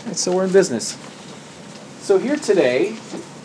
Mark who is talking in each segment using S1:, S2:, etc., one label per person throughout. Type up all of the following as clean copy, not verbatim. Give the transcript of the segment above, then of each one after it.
S1: And so we're in business. So here today,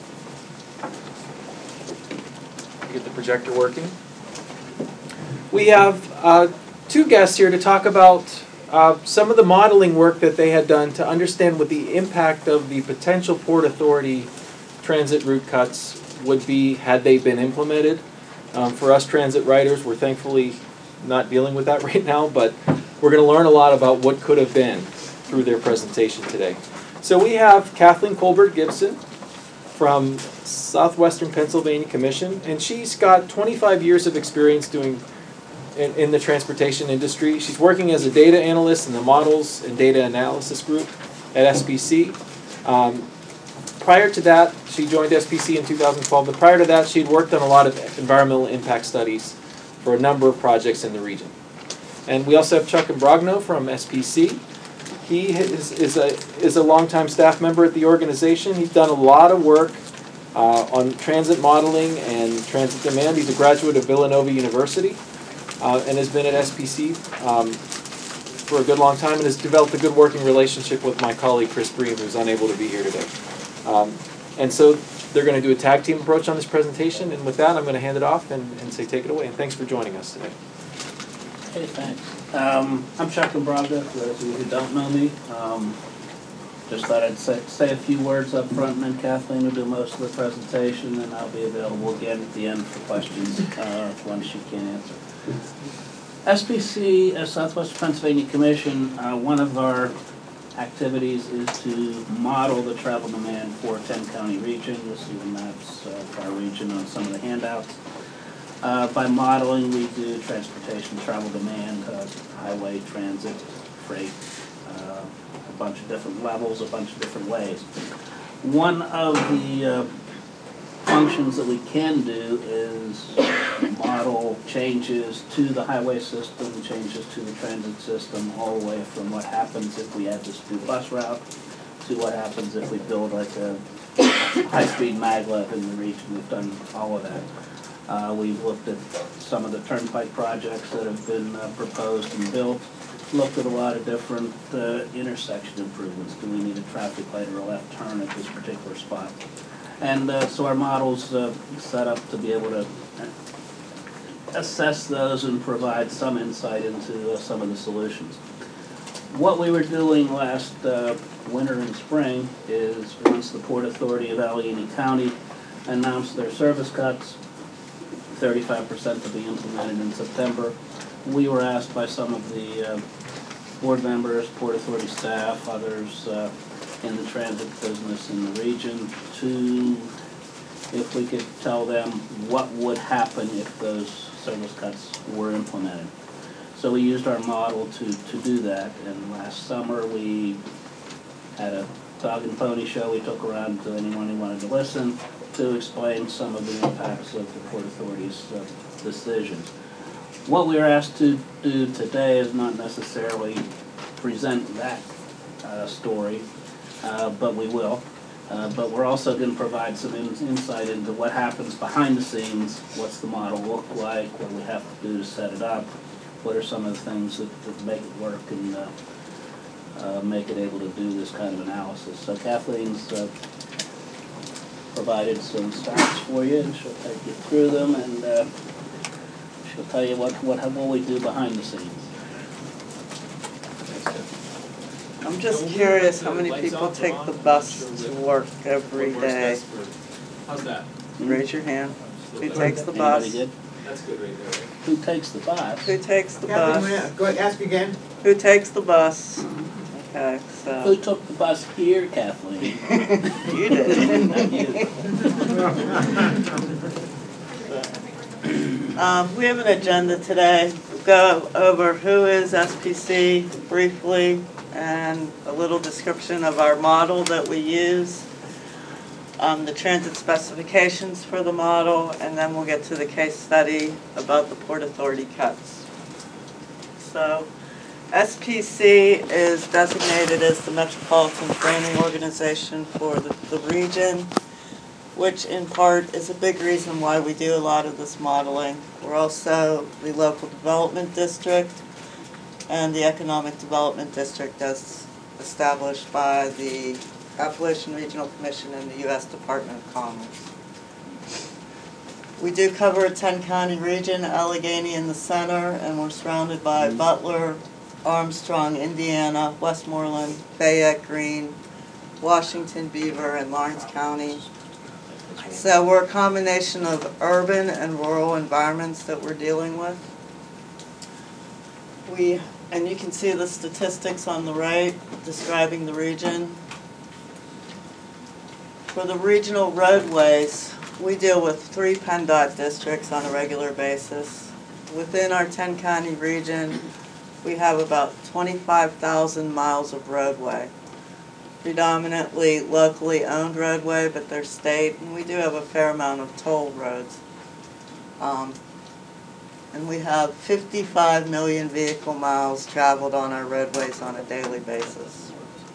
S1: get the projector working. We have two guests here to talk about some of the modeling work that they had done to understand what the impact of the potential Port Authority transit route cuts would be had they been implemented. For us transit writers, we're thankfully not dealing with that right now, but we're going to learn a lot about what could have been through their presentation today. So we have Kathleen Colbert Gibson from Southwestern Pennsylvania Commission, and she's got 25 years of experience doing in the transportation industry. She's working as a data analyst in the Models and Data Analysis Group at SPC. Prior to that, she joined SPC in 2012, but prior to that, she'd worked on a lot of environmental impact studies for a number of projects in the region. And we also have Chuck Imbrogno from SPC. He is a longtime staff member at the organization. He's done a lot of work on transit modeling and transit demand. He's a graduate of Villanova University and has been at SPC for a good long time and has developed a good working relationship with my colleague Chris Bream, who's unable to be here today. And so they're going to do a tag team approach on this presentation, and with that I'm going to hand it off and say take it away, and thanks for joining us today.
S2: Hey, thanks. I'm Chuck Imbrogno, for those of you who don't know me. Just thought I'd say a few words up front, and then Kathleen will do most of the presentation, and I'll be available again at the end for questions once she can't answer. SPC, Southwestern Pennsylvania Commission, one of our activities is to model the travel demand for 10-county region. You'll see the maps of our region on some of the handouts. By modeling, we do transportation travel demand, highway, transit, freight, a bunch of different levels, a bunch of different ways. One of the functions that we can do is model changes to the highway system, changes to the transit system, all the way from what happens if we add this new bus route to what happens if we build like a high-speed maglev in the region. We've done all of that. We've looked at some of the turnpike projects that have been proposed and built, looked at a lot of different intersection improvements. Do we need a traffic light or a left turn at this particular spot? And so our model's set up to be able to assess those and provide some insight into some of the solutions. What we were doing last winter and spring is once the Port Authority of Allegheny County announced their service cuts, 35% to be implemented in September, we were asked by some of the board members, Port Authority staff, others in the transit business in the region to, if we could tell them what would happen if those service cuts were implemented. So we used our model to do that, and last summer we had a dog and pony show. We took around to anyone who wanted to listen to explain some of the impacts of the Port Authority's decisions. What we were asked to do today is not necessarily present that story, but we will. But we're also going to provide some insight into what happens behind the scenes, what's the model look like, what we have to do to set it up, what are some of the things that make it work and make it able to do this kind of analysis. So Kathleen's provided some stats for you, and she'll take you through them, and she'll tell you what we do behind the scenes.
S3: I'm just curious how many people take the bus to work every day.
S1: How's that?
S3: Raise your hand. Who takes the bus?
S2: Anybody good?
S1: That's good right there, right?
S2: Who takes the bus?
S3: Who takes the
S4: Kathleen,
S3: bus?
S4: go ahead, ask again.
S3: Who takes the bus? Okay,
S2: Who
S3: so
S2: took the bus here, Kathleen?
S3: you did.
S2: Not you.
S3: We have an agenda today. We'll go over who is SPC briefly and a little description of our model that we use, the transit specifications for the model, and then we'll get to the case study about the Port Authority cuts. So SPC is designated as the Metropolitan Planning Organization for the region, which in part is a big reason why we do a lot of this modeling. We're also the local development district and the economic development district, as established by the Appalachian Regional Commission and the U.S. Department of Commerce. We do cover a 10-county region, Allegheny in the center, and we're surrounded by Butler, Armstrong, Indiana, Westmoreland, Fayette, Greene, Washington, Beaver, and Lawrence County. So we're a combination of urban and rural environments that we're dealing with. And you can see the statistics on the right describing the region. For the regional roadways, we deal with 3 PennDOT districts on a regular basis. Within our 10-county region, we have about 25,000 miles of roadway. Predominantly locally owned roadway, but they're state, and we do have a fair amount of toll roads. And we have 55 million vehicle miles traveled on our roadways on a daily basis.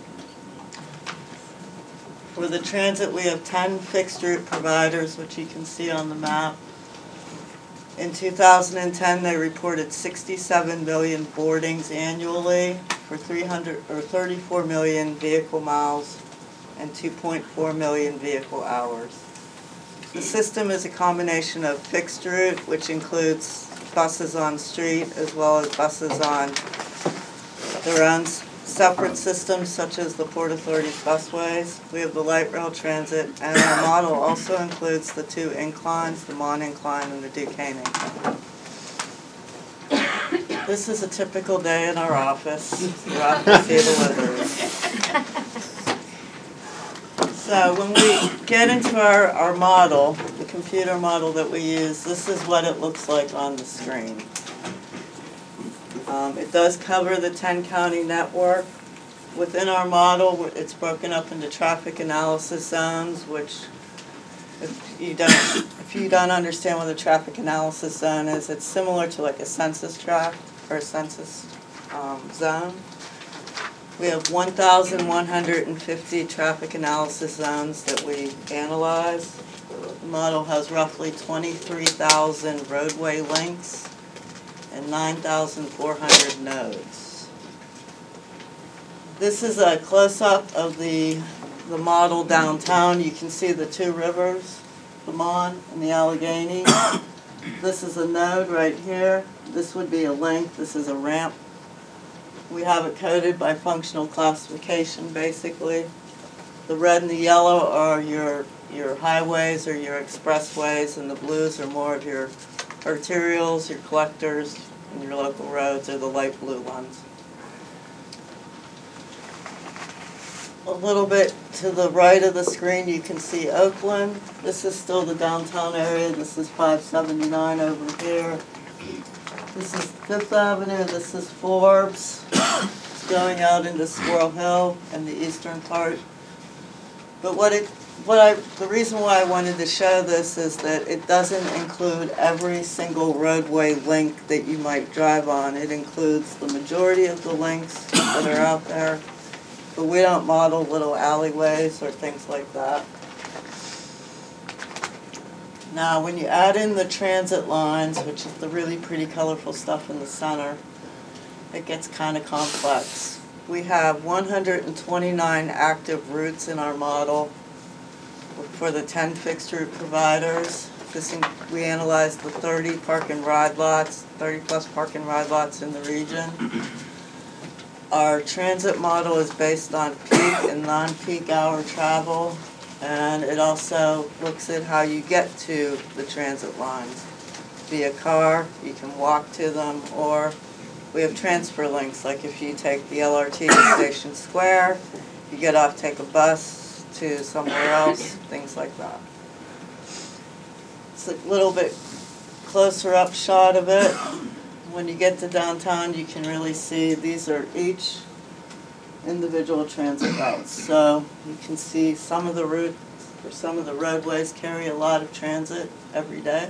S3: For the transit, we have 10 fixed route providers, which you can see on the map. In 2010, they reported 67 million boardings annually for 34 million vehicle miles and 2.4 million vehicle hours. The system is a combination of fixed route, which includes buses on street as well as buses on their own separate systems, such as the Port Authority's busways. We have the light rail transit, and our model also includes the 2 inclines, the Mon Incline and the Duquesne Incline. This is a typical day in our office. We're out to see deliveries. So when we get into our model, the computer model that we use, this is what it looks like on the screen. It does cover the 10-county network. Within our model, it's broken up into traffic analysis zones, which if you don't understand what a traffic analysis zone is, it's similar to like a census tract or a census zone. We have 1,150 traffic analysis zones that we analyze. The model has roughly 23,000 roadway links and 9,400 nodes. This is a close-up of the model downtown. You can see the 2 rivers, the Mon and the Allegheny. This is a node right here. This would be a link. This is a ramp. We have it coded by functional classification, basically. The red and the yellow are your highways or your expressways, and the blues are more of your arterials, your collectors, and your local roads are the light blue ones. A little bit to the right of the screen, you can see Oakland. This is still the downtown area. This is 579 over here. This is Fifth Avenue. This is Forbes. It's going out into Squirrel Hill and the eastern part. But the reason why I wanted to show this is that it doesn't include every single roadway link that you might drive on. It includes the majority of the links that are out there, but we don't model little alleyways or things like that. Now, when you add in the transit lines, which is the really pretty colorful stuff in the center, it gets kind of complex. We have 129 active routes in our model for the 10 fixed route providers. We analyzed the 30 park and ride lots, 30+ park and ride lots in the region. Our transit model is based on peak and non-peak hour travel, and it also looks at how you get to the transit lines. Via car, you can walk to them, or we have transfer links, like if you take the LRT to Station Square, you get off, take a bus to somewhere else, things like that. It's a little bit closer up shot of it. When you get to downtown, you can really see these are each individual transit routes. So you can see some of the routes or some of the roadways carry a lot of transit every day.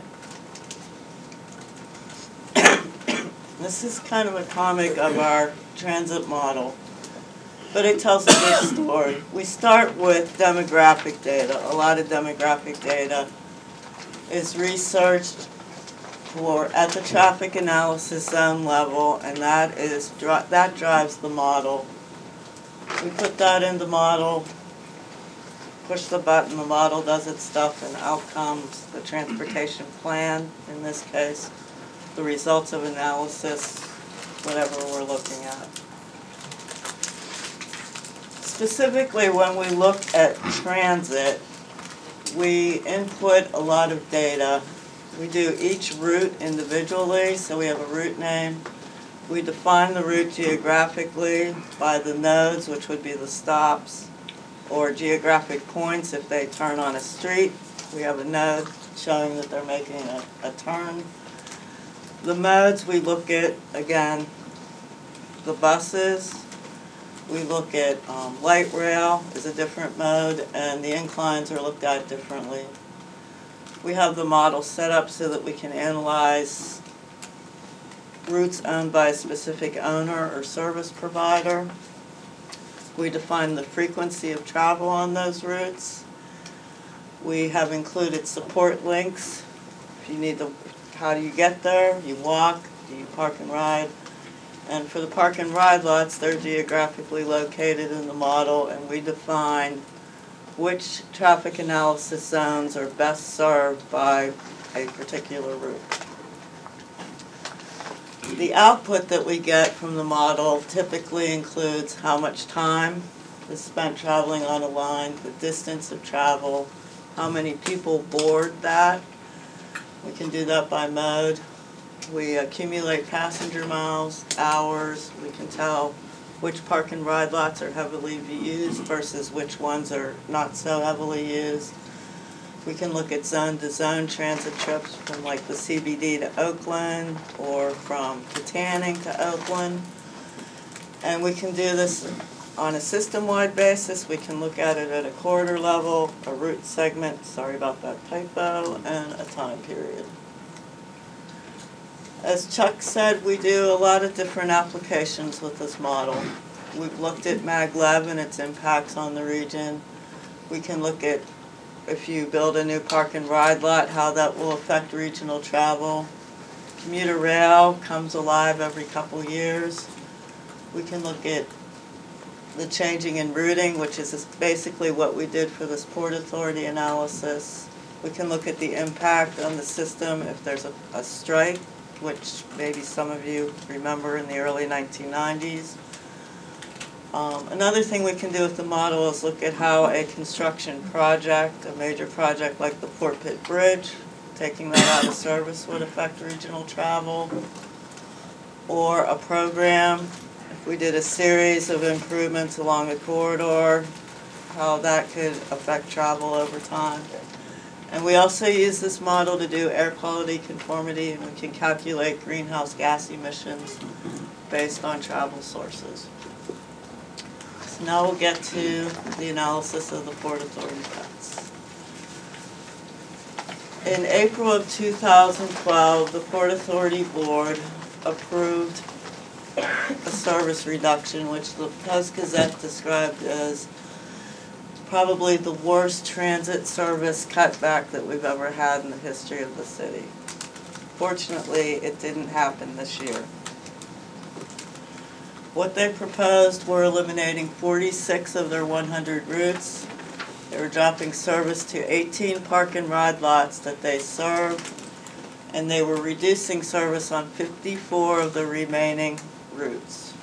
S3: This is kind of a comic of our transit model, but it tells a good story. We start with demographic data. A lot of demographic data is researched at the traffic analysis zone level, and that drives the model. We put that in the model, push the button, the model does its stuff, and out comes the transportation plan, in this case, the results of analysis, whatever we're looking at. Specifically, when we look at transit, we input a lot of data. We do each route individually, so we have a route name. We define the route geographically by the nodes, which would be the stops, or geographic points if they turn on a street. We have a node showing that they're making a turn. The modes we look at, again, the buses. We look at light rail is a different mode, and the inclines are looked at differently. We have the model set up so that we can analyze routes owned by a specific owner or service provider. We define the frequency of travel on those routes. We have included support links. If you need to, how do you get there? You walk, do you park and ride? And for the park and ride lots, they're geographically located in the model, and we define which traffic analysis zones are best served by a particular route. The output that we get from the model typically includes how much time is spent traveling on a line, the distance of travel, how many people board that. We can do that by mode. We accumulate passenger miles, hours. We can tell which park and ride lots are heavily used versus which ones are not so heavily used. We can look at zone-to-zone transit trips from like the CBD to Oakland or from Katanning to Oakland. And we can do this on a system-wide basis. We can look at it at a corridor level, a route segment, sorry about that typo, and a time period. As Chuck said, we do a lot of different applications with this model. We've looked at maglev and its impacts on the region. We can look at if you build a new park and ride lot, how that will affect regional travel. Commuter rail comes alive every couple years. We can look at the changing in routing, which is basically what we did for this Port Authority analysis. We can look at the impact on the system if there's a strike, which maybe some of you remember in the early 1990s. Another thing we can do with the model is look at how a construction project, a major project like the Fort Pitt Bridge, taking that out of service would affect regional travel, or a program, if we did a series of improvements along a corridor, how that could affect travel over time. And we also use this model to do air quality conformity, and we can calculate greenhouse gas emissions based on travel sources. So now we'll get to the analysis of the Port Authority cuts. In April of 2012, the Port Authority Board approved a service reduction, which the Post-Gazette described as probably the worst transit service cutback that we've ever had in the history of the city. Fortunately, it didn't happen this year. What they proposed were eliminating 46 of their 100 routes. They were dropping service to 18 park and ride lots that they served, and they were reducing service on 54 of the remaining routes.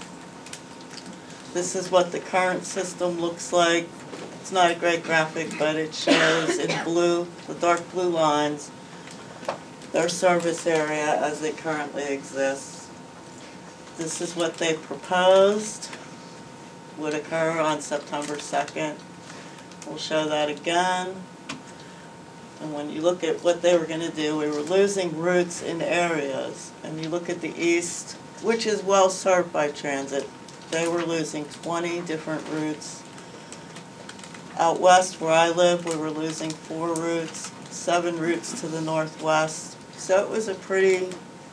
S3: This is what the current system looks like. It's not a great graphic, but it shows in blue, the dark blue lines, their service area as it currently exists. This is what they proposed would occur on September 2nd. We'll show that again. And when you look at what they were going to do, we were losing routes in areas. And you look at the east, which is well served by transit, they were losing 20 different routes. Out west where I live, we were losing 4 routes, 7 routes to the northwest. So it was a pretty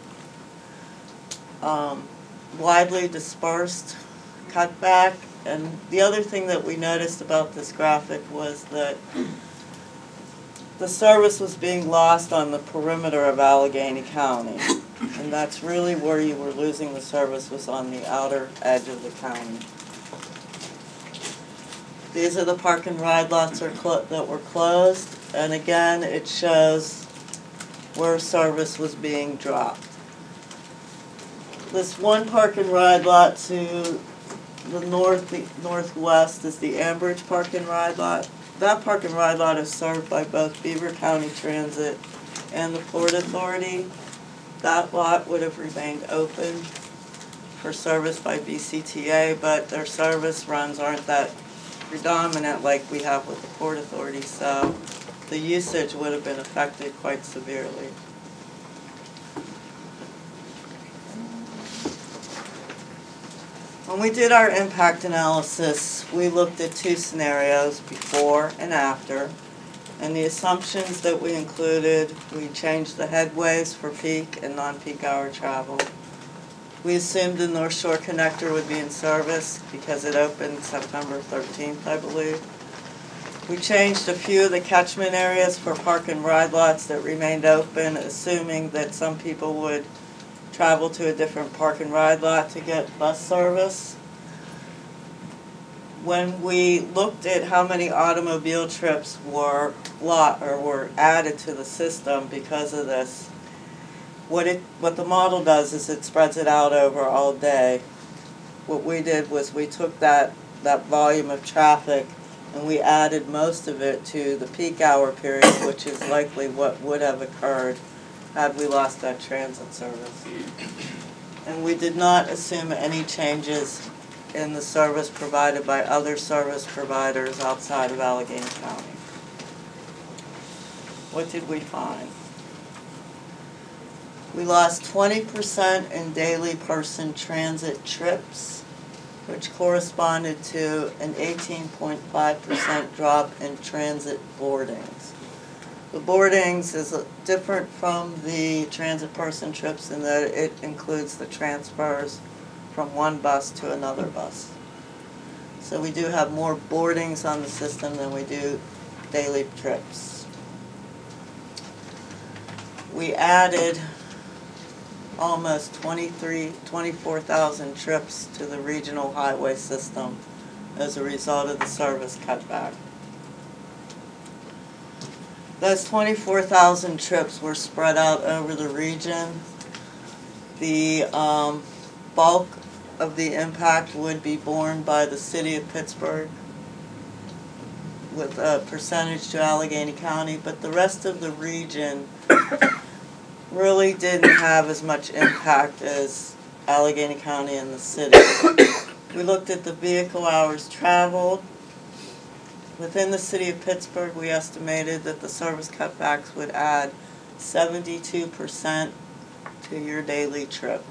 S3: widely dispersed cutback. And the other thing that we noticed about this graphic was that the service was being lost on the perimeter of Allegheny County. And that's really where you were losing the service, was on the outer edge of the county. These are the park and ride lots that were closed, and again, it shows where service was being dropped. This one park and ride lot to the northwest is the Ambridge Park and Ride Lot. That park and ride lot is served by both Beaver County Transit and the Port Authority. That lot would have remained open for service by BCTA, but their service runs aren't that predominant like we have with the Port Authority, so the usage would have been affected quite severely. When we did our impact analysis, we looked at two scenarios, before and after, and the assumptions that we included, we changed the headways for peak and non-peak hour travel. We assumed the North Shore Connector would be in service because it opened September 13th, I believe. We changed a few of the catchment areas for park and ride lots that remained open, assuming that some people would travel to a different park and ride lot to get bus service. When we looked at how many automobile trips were added to the system because of this, what the model does is it spreads it out over all day. What we did was we took that volume of traffic and we added most of it to the peak hour period, which is likely what would have occurred had we lost that transit service. And we did not assume any changes in the service provided by other service providers outside of Allegheny County. What did we find? We lost 20% in daily person transit trips, which corresponded to an 18.5% drop in transit boardings. The boardings is different from the transit person trips in that it includes the transfers from one bus to another bus. So we do have more boardings on the system than we do daily trips. We added almost 24,000 trips to the regional highway system as a result of the service cutback. Those 24,000 trips were spread out over the region. The bulk of the impact would be borne by the city of Pittsburgh with a percentage to Allegheny County, but the rest of the region really didn't have as much impact as Allegheny County and the city. We looked at the vehicle hours traveled. Within the city of Pittsburgh, we estimated that the service cutbacks would add 72% to your daily trip,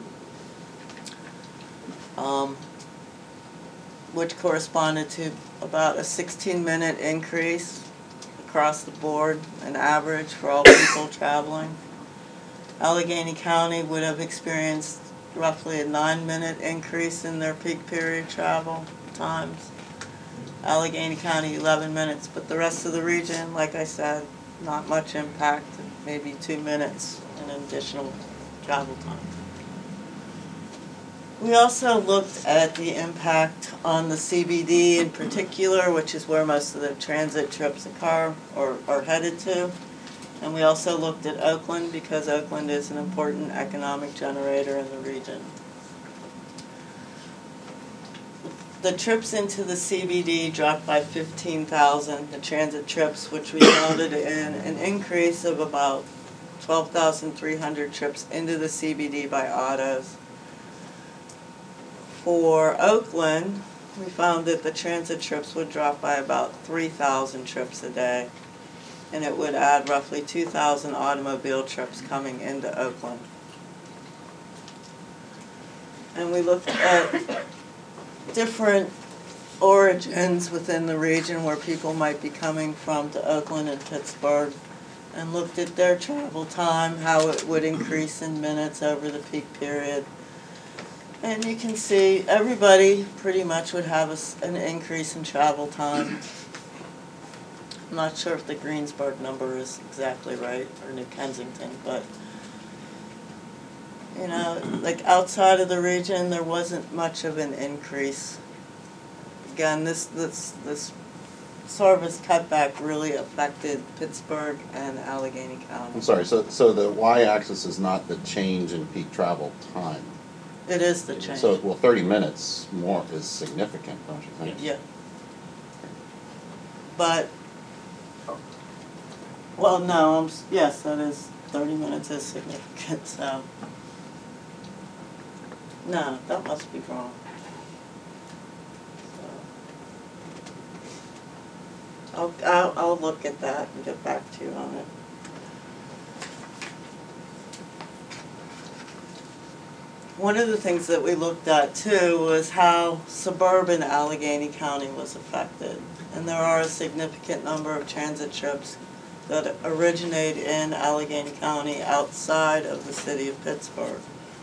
S3: which corresponded to about a 16-minute increase across the board, an average for all people traveling. Allegheny County would have experienced roughly a 9-minute increase in their peak period travel times. Allegheny County 11 minutes, but the rest of the region, like I said, not much impact, maybe 2 minutes in additional travel time. We also looked at the impact on the CBD in particular, which is where most of the transit trips occur or are headed to. And we also looked at Oakland because Oakland is an important economic generator in the region. The trips into the CBD dropped by 15,000, the transit trips, which resulted in an increase of about 12,300 trips into the CBD by autos. For Oakland, we found that the transit trips would drop by about 3,000 trips a day, and it would add roughly 2,000 automobile trips coming into Oakland. And we looked at different origins within the region where people might be coming from to Oakland and Pittsburgh, and looked at their travel time, how it would increase in minutes over the peak period. And you can see everybody pretty much would have an increase in travel time. I'm not sure if the Greensburg number is exactly right, or New Kensington, but you know, like outside of the region, there wasn't much of an increase. Again, this service cutback really affected Pittsburgh and Allegheny County.
S4: I'm sorry, so the y-axis is not the change in peak travel time.
S3: It is the change.
S4: So, well, 30 minutes more is significant, don't you think?
S3: Yeah. But, well, no, yes, that is, 30 minutes is significant, so. No, that must be wrong. So, I'll look at that and get back to you on it. One of the things that we looked at too was how suburban Allegheny County was affected. And there are a significant number of transit trips that originate in Allegheny County outside of the city of Pittsburgh.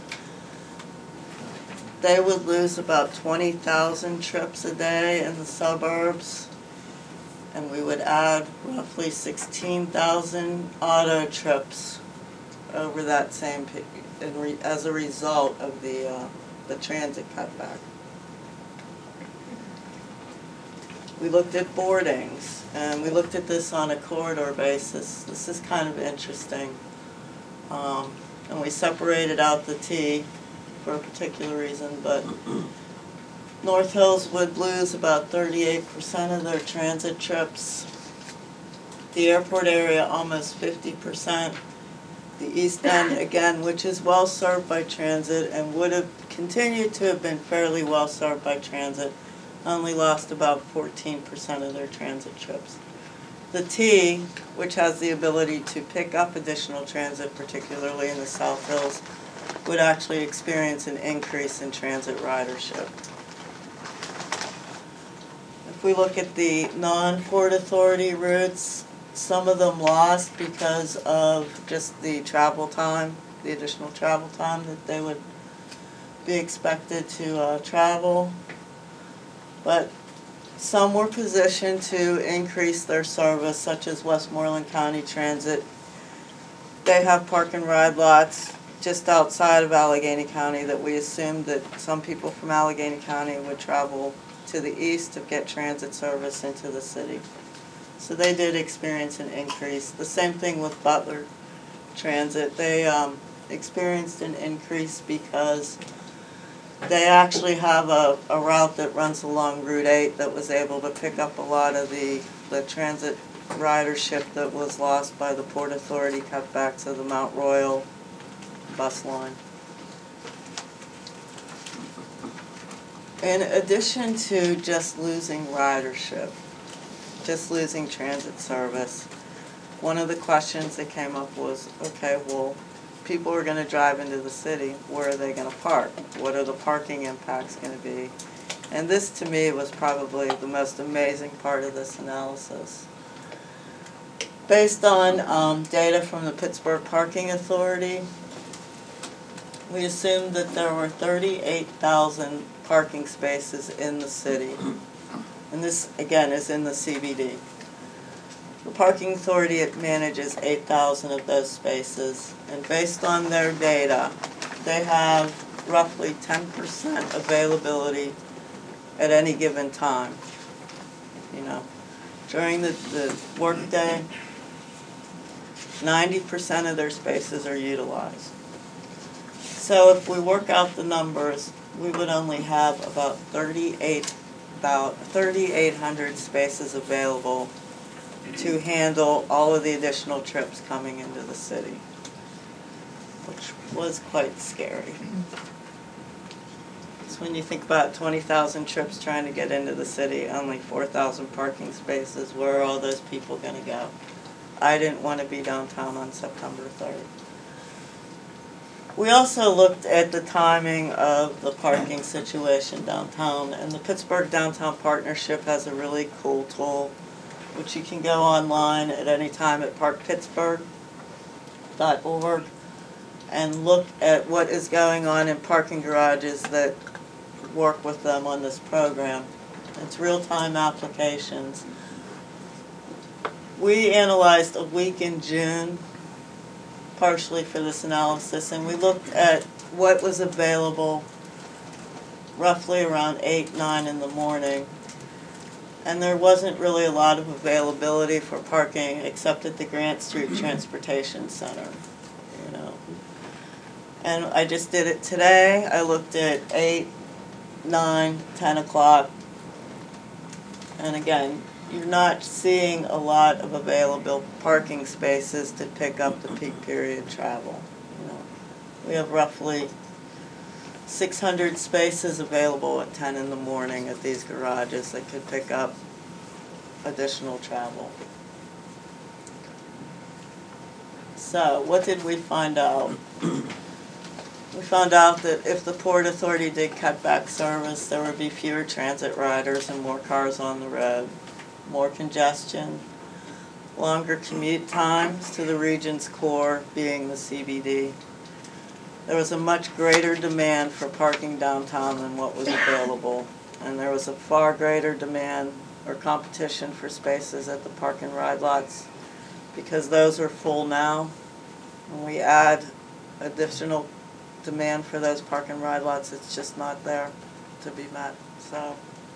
S3: They would lose about 20,000 trips a day in the suburbs, and we would add roughly 16,000 auto trips over that same period as a result of the transit cutback. We looked at boardings, and we looked at this on a corridor basis. This is kind of interesting. And we separated out the T for a particular reason, but North Hills would lose about 38% of their transit trips. The airport area, almost 50%. The East End, again, which is well served by transit and would have continued to have been fairly well served by transit, only lost about 14% of their transit trips. The T, which has the ability to pick up additional transit, particularly in the South Hills, would actually experience an increase in transit ridership. If we look at the non-Port Authority routes, some of them lost because of just the travel time, the additional travel time that they would be expected to travel. But some were positioned to increase their service, such as Westmoreland County Transit. They have park and ride lots just outside of Allegheny County that we assumed that some people from Allegheny County would travel to the east to get transit service into the city. So they did experience an increase. The same thing with Butler Transit. They experienced an increase because they actually have a route that runs along Route 8 that was able to pick up a lot of the transit ridership that was lost by the Port Authority cutbacks of the Mount Royal bus line. In addition to just losing ridership, just losing transit service, one of the questions that came up was, okay, well, people are going to drive into the city. Where are they going to park? What are the parking impacts going to be? And this, to me, was probably the most amazing part of this analysis. Based on data from the Pittsburgh Parking Authority, we assumed that there were 38,000 parking spaces in the city. And this, again, is in the CBD. The Parking Authority manages 8,000 of those spaces, and based on their data, they have roughly 10% availability at any given time. You know, during the workday, 90% of their spaces are utilized. So if we work out the numbers, we would only have about 3,800 spaces available to handle all of the additional trips coming into the city, which was quite scary. So when you think about 20,000 trips trying to get into the city, only 4,000 parking spaces, where are all those people going to go? I didn't want to be downtown on September 3rd. We also looked at the timing of the parking situation downtown, and the Pittsburgh Downtown Partnership has a really cool tool, which you can go online at any time at parkpittsburgh.org and look at what is going on in parking garages that work with them on this program. It's real-time applications. We analyzed a week in June, partially for this analysis, and we looked at what was available roughly around 8, 9 in the morning. And there wasn't really a lot of availability for parking except at the Grant Street Transportation Center, you know. And I just did it today. I looked at 8, 9, 10 o'clock. And again, you're not seeing a lot of available parking spaces to pick up the peak period travel. You know, we have roughly 600 spaces available at 10 in the morning at these garages that could pick up additional travel. So, what did we find out? We found out that if the Port Authority did cut back service, there would be fewer transit riders and more cars on the road, more congestion, longer commute times to the region's core, being the CBD. There was a much greater demand for parking downtown than what was available, and there was a far greater demand or competition for spaces at the park and ride lots because those are full now. When we add additional demand for those park and ride lots, it's just not there to be met. So,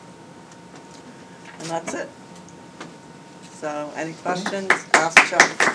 S3: and that's it. So, any questions? Ask Chuck.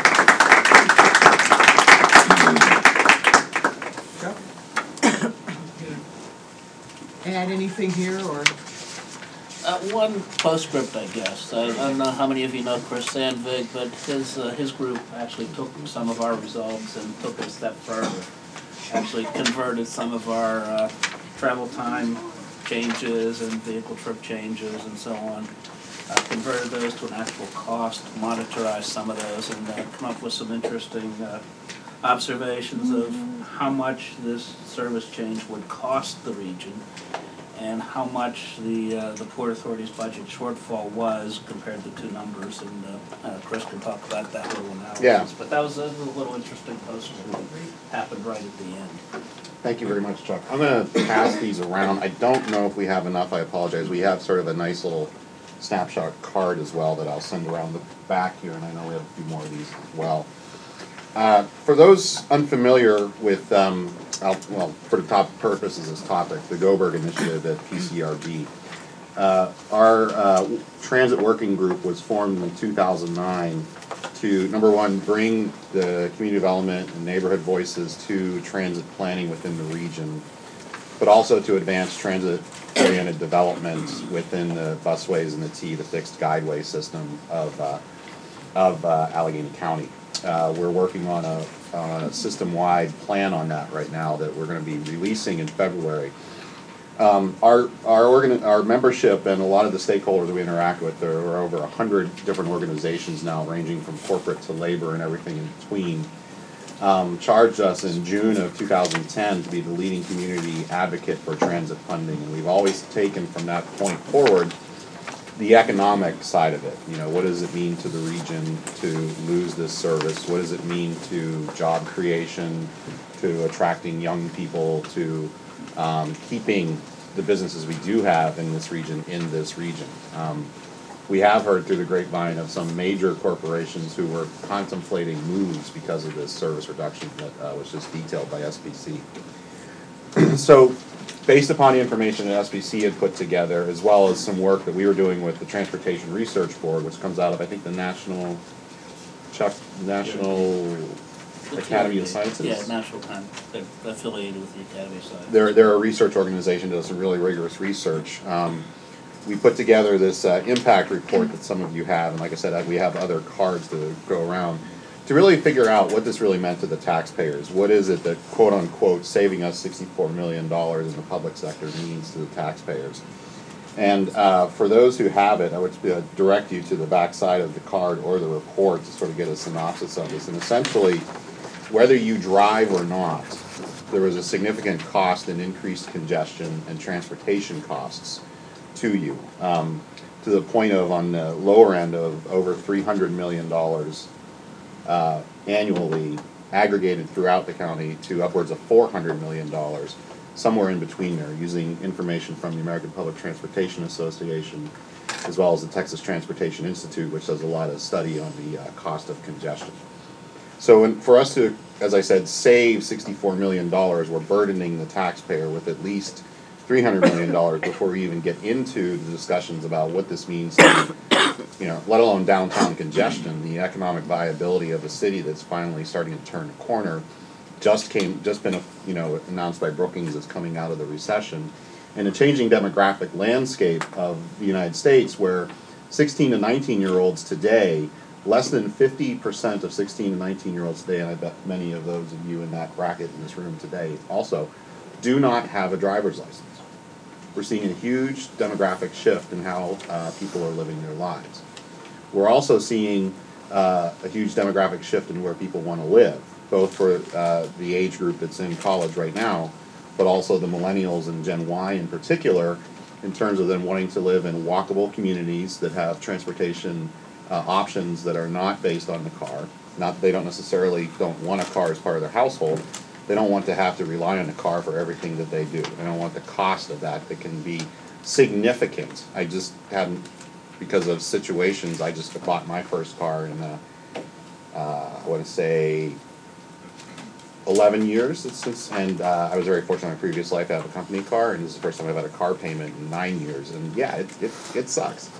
S5: Add anything here, or?
S2: One postscript, I guess. I don't know how many of you know Chris Sandvig, but his group actually took some of our results and took it a step further. Actually converted some of our travel time changes and vehicle trip changes and so on. Converted those to an actual cost, monitorized some of those, and come up with some interesting observations of how much this service change would cost the region and how much the Port Authority's budget shortfall was compared to the two numbers, and Chris can talk about that little analysis.
S4: Yeah.
S2: But that was a little interesting post that happened right at the end.
S4: Thank you very much, Chuck. I'm going to pass these around. I don't know if we have enough. I apologize. We have sort of a nice little snapshot card as well that I'll send around the back here, and I know we have a few more of these as well. For those unfamiliar with, well, for the top purposes of this topic, the Goberg Initiative at PCRB, our transit working group was formed in 2009 to, number one, bring the community development and neighborhood voices to transit planning within the region, but also to advance transit-oriented development within the busways and the fixed guideway system of Allegheny County. We're working on a system-wide plan on that right now that we're going to be releasing in February. Our membership and a lot of the stakeholders that we interact with, there are over 100 different organizations now, ranging from corporate to labor and everything in between, charged us in June of 2010 to be the leading community advocate for transit funding, and we've always taken from that point forward the economic side of it. You know, what does it mean to the region to lose this service? What does it mean to job creation, to attracting young people, to keeping the businesses we do have in this region in this region? We have heard through the grapevine of some major corporations who were contemplating moves because of this service reduction that was just detailed by SPC. So, based upon the information that SPC had put together, as well as some work that we were doing with the Transportation Research Board, which comes out of, I think, the National Academy of Sciences?
S2: Yeah, National Time. They're affiliated with the Academy of Sciences.
S4: They're a research organization that does some really rigorous research. We put together this impact report that some of you have, and like I said, we have other cards to go around, to really figure out what this really meant to the taxpayers. What is it that, quote unquote, saving us $64 million in the public sector means to the taxpayers? And for those who have it, I would direct you to the back side of the card or the report to sort of get a synopsis of this. And essentially, whether you drive or not, there was a significant cost in increased congestion and transportation costs to you, to the point of, on the lower end, of over $300 million annually, aggregated throughout the county, to upwards of $400 million, somewhere in between there, using information from the American Public Transportation Association, as well as the Texas Transportation Institute, which does a lot of study on the cost of congestion. So for us to, as I said, save $64 million, we're burdening the taxpayer with at least $300 million before we even get into the discussions about what this means to, let alone downtown congestion, the economic viability of a city that's finally starting to turn a corner. Just been announced by Brookings as coming out of the recession, and a changing demographic landscape of the United States, where 16 to 19-year-olds today, less than 50% of 16 to 19-year-olds today, and I bet many of those of you in that bracket in this room today also, do not have a driver's license. We're seeing a huge demographic shift in how people are living their lives. We're also seeing a huge demographic shift in where people want to live, both for the age group that's in college right now, but also the millennials and Gen Y in particular, in terms of them wanting to live in walkable communities that have transportation options that are not based on the car. They don't necessarily want a car as part of their household. They don't want to have to rely on the car for everything that they do. They don't want the cost of that can be significant. I just hadn't, because of situations, I just bought my first car in, I want to say, 11 years since, and I was very fortunate in my previous life to have a company car, and this is the first time I've had a car payment in 9 years, and yeah, it sucks.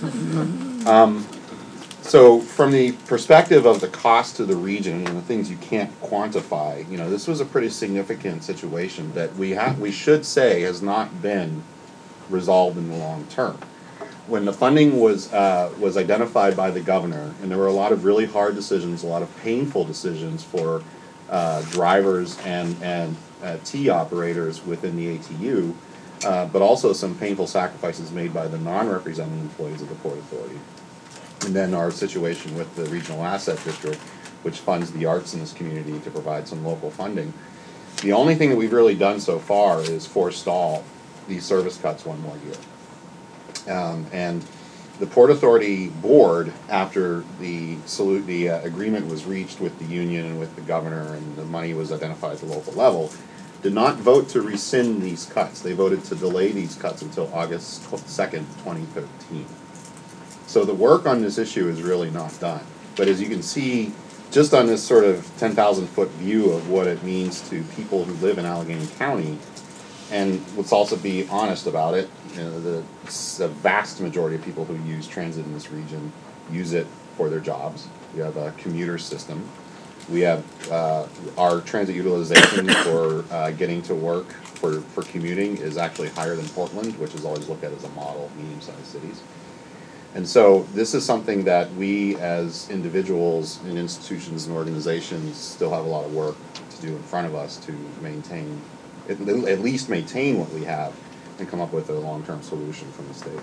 S4: So from the perspective of the cost to the region and the things you can't quantify, this was a pretty significant situation that we should say has not been resolved in the long term. When the funding was identified by the governor, and there were a lot of really hard decisions, a lot of painful decisions for drivers and T operators within the ATU, but also some painful sacrifices made by the non-represented employees of the Port Authority. And then our situation with the Regional Asset District, which funds the arts in this community to provide some local funding. The only thing that we've really done so far is forestall these service cuts one more year. And the Port Authority board, after the agreement was reached with the union and with the governor and the money was identified at the local level, did not vote to rescind these cuts. They voted to delay these cuts until August 2nd, 2013. So the work on this issue is really not done. But as you can see, just on this sort of 10,000-foot view of what it means to people who live in Allegheny County, and let's also be honest about it, the vast majority of people who use transit in this region use it for their jobs. We have a commuter system. We have our transit utilization for getting to work for commuting is actually higher than Portland, which is always looked at as a model of medium-sized cities. And so this is something that we as individuals and institutions and organizations still have a lot of work to do in front of us to maintain, at least maintain what we have and come up with a long-term solution from the state.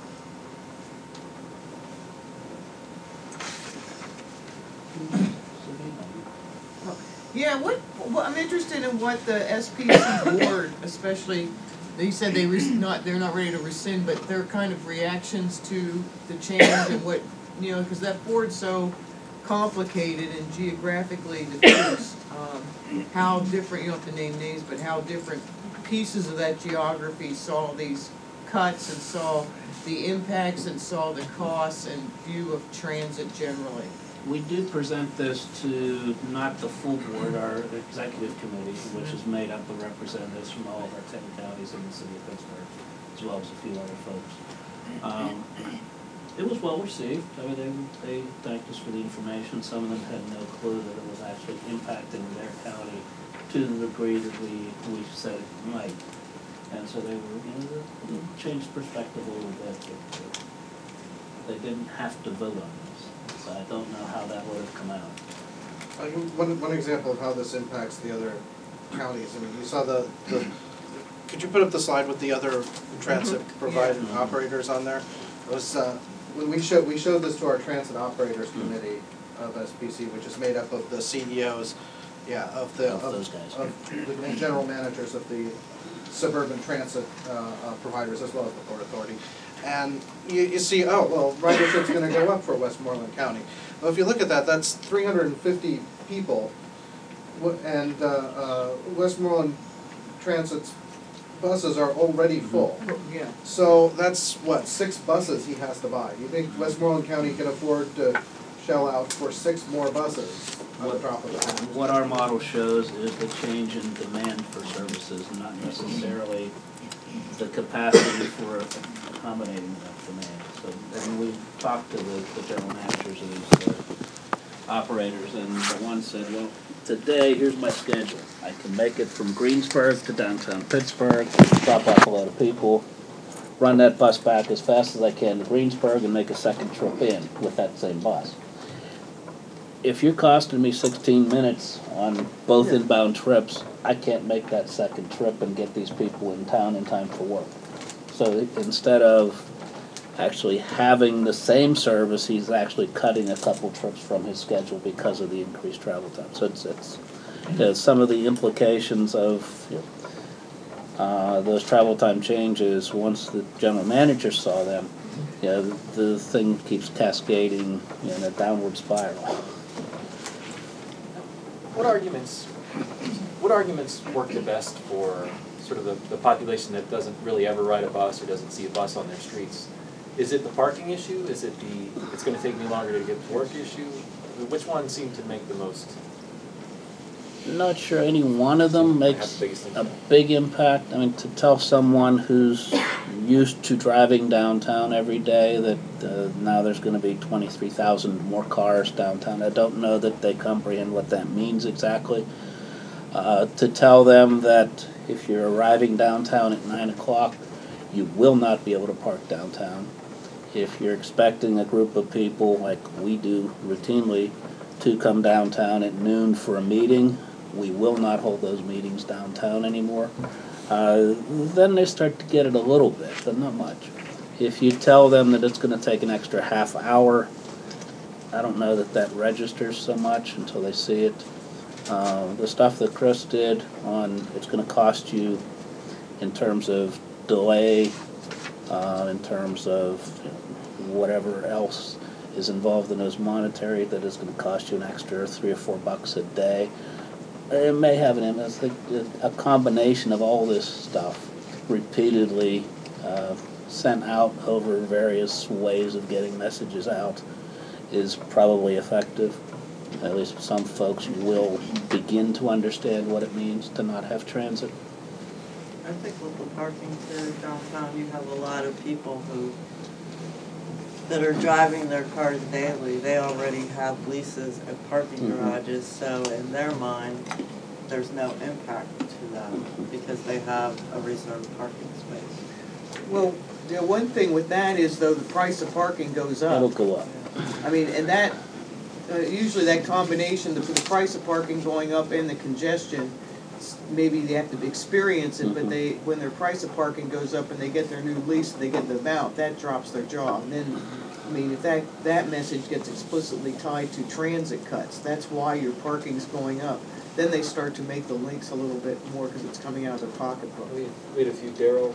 S5: Yeah, I'm interested in what the SPC board, especially, you said they're not ready to rescind, but their kind of reactions to the change and what, because that board's so complicated and geographically diffuse. How different, you don't have to name names, but how different pieces of that geography saw these cuts and saw the impacts and saw the costs and view of transit generally.
S2: We do present this to not the full board, our executive committee, which is made up of representatives from all of our 10 counties in the city of Pittsburgh, as well as a few other folks. It was well received. I mean, they thanked us for the information. Some of them had no clue that it was actually impacting their county to the degree that we said it might. And so they were, they changed perspective a little bit. But they didn't have to vote on this. So I don't know how that would have come out.
S6: One example of how this impacts the other counties. I mean, you saw the could you put up the slide with the other transit provider operators on there? It was when we showed this to our transit operators committee of SPC, which is made up of the CEOs, of
S2: those guys,
S6: of the general managers of the suburban transit providers as well as the Port Authority. And you see, oh, well, ridership's going to go up for Westmoreland County. Well, if you look at that, that's 350 people, and Westmoreland Transit's buses are already full.
S5: Yeah.
S6: So that's, what, 6 buses he has to buy. You think Westmoreland County can afford to shell out for 6 more buses on the drop of a hat?
S2: What our model shows is the change in demand for services, not necessarily the capacity for accommodating that demand. So, and we talked to the general managers of these operators, and the one said, well, today, here's my schedule. I can make it from Greensburg to downtown Pittsburgh, drop off a lot of people, run that bus back as fast as I can to Greensburg, and make a second trip in with that same bus. If you're costing me 16 minutes on both inbound trips, I can't make that second trip and get these people in town in time for work. So instead of actually having the same service, he's actually cutting a couple trips from his schedule because of the increased travel time. So it's some of the implications of those travel time changes. Once the general manager saw them, the thing keeps cascading in a downward spiral.
S1: What arguments work the best for sort of the population that doesn't really ever ride a bus or doesn't see a bus on their streets? Is it the parking issue? Is it it's going to take me longer to get to work issue? Which one seemed to make the most?
S2: Not sure any one of them makes a big impact. I mean, to tell someone who's used to driving downtown every day that now there's going to be 23,000 more cars downtown, I don't know that they comprehend what that means exactly. To tell them that if you're arriving downtown at 9 o'clock, you will not be able to park downtown. If you're expecting a group of people, like we do routinely, to come downtown at noon for a meeting, we will not hold those meetings downtown anymore. Then they start to get it a little bit, but not much. If you tell them that it's going to take an extra half hour, I don't know that registers so much until they see it. The stuff that Chris did on it's going to cost you in terms of delay, in terms of whatever else is involved in those monetary, that is going to cost you an extra $3 or $4 a day. It may have an impact. I think a combination of all this stuff repeatedly sent out over various ways of getting messages out is probably effective. At least some folks will begin to understand what it means to not have transit.
S3: I think with the parking too downtown, you have a lot of people that are driving their cars daily. They already have leases at parking garages, so in their mind, there's no impact to them because they have a reserved parking space.
S5: Well, one thing with that is though the price of parking goes up.
S2: It'll go up.
S5: I mean, and that, usually that combination, the price of parking going up and the congestion, maybe they have to experience it, but when their price of parking goes up and they get their new lease, they get the amount, that drops their jaw. And then, I mean, if that message gets explicitly tied to transit cuts, that's why your parking's going up. Then they start to make the links a little bit more because it's coming out of their pocketbook.
S1: We had a few Daryl,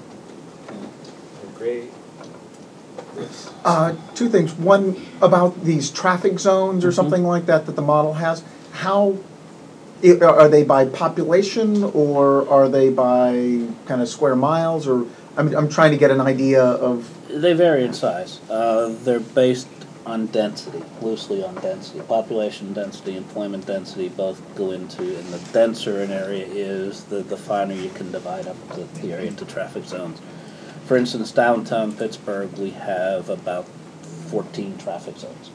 S1: Gray.
S7: Two things. One, about these traffic zones or something like that the model has. How are they by population or are they by kind of square miles? Or I'm trying to get an idea of.
S2: They vary in size. They're based on density, loosely on density. Population density, employment density both go into, and the denser an area is, the finer you can divide up the area into traffic zones. For instance, downtown Pittsburgh, we have about 14 traffic zones.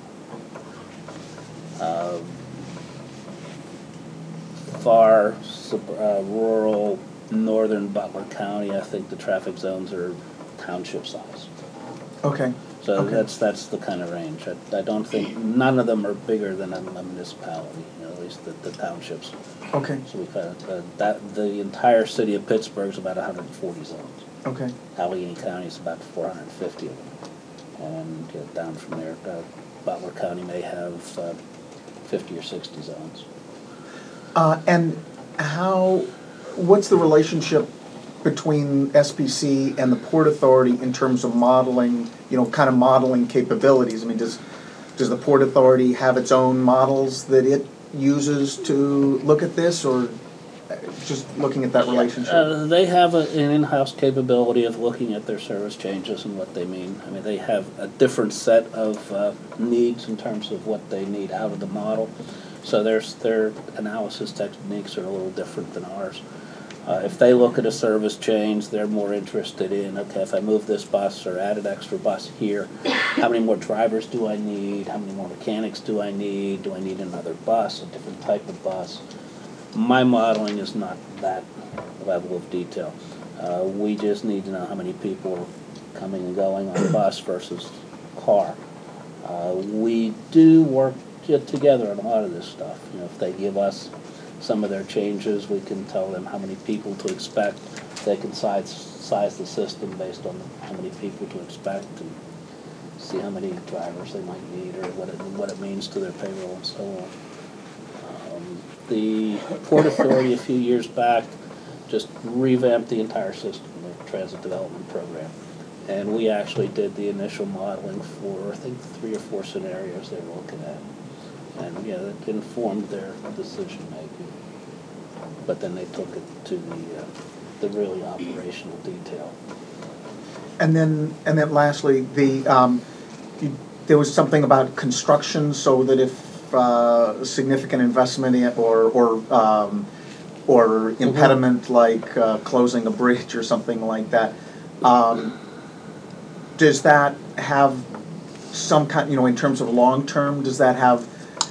S2: Far rural northern Butler County, I think the traffic zones are township size.
S7: Okay.
S2: So
S7: Okay.
S2: that's the kind of range. I don't think, none of them are bigger than a municipality, at least the townships.
S7: Okay.
S2: So we've had, the entire city of Pittsburgh is about 140 zones.
S7: Okay.
S2: Allegheny County is about 450 of them. And down from there, Butler County may have 50 or 60 zones.
S7: And what's the relationship between SPC and the Port Authority in terms of modeling, kind of modeling capabilities? I mean, does the Port Authority have its own models that it uses to look at this, or just looking at that relationship?
S2: They have an in-house capability of looking at their service changes and what they mean. I mean, they have a different set of needs in terms of what they need out of the model. So their analysis techniques are a little different than ours. If they look at a service change, they're more interested in, okay, if I move this bus or add an extra bus here, how many more drivers do I need? How many more mechanics do I need? Do I need another bus, a different type of bus? My modeling is not that level of detail. We just need to know how many people are coming and going on bus versus car. We do work together on a lot of this stuff. If they give us some of their changes, we can tell them how many people to expect. They can size the system based on how many people to expect and see how many drivers they might need or what it means to their payroll and so on. The Port Authority a few years back just revamped the entire system, the transit development program. And we actually did the initial modeling for, I think, 3 or 4 scenarios they were looking at. And yeah, that informed their decision making. But then they took it to the really operational detail.
S7: And then lastly, there was something about construction, so that if significant investment or impediment like closing a bridge or something like that, does that have some kind, in terms of long term, does that have